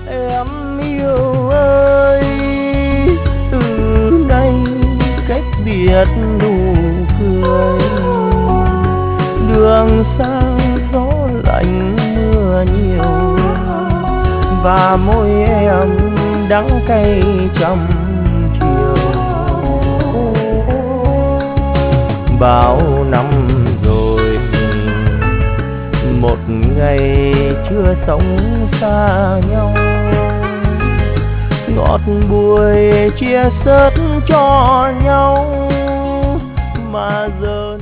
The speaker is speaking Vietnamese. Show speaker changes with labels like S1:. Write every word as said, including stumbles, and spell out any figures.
S1: Em yêu ơi, từ nay cách biệt nụ cười, đường xa gió lạnh mưa nhiều, và môi em đắng cay trăm chiều. Bao năm rồi, một ngày chưa sống xa nhau, ngọt bùi chia sớt cho nhau mà giờ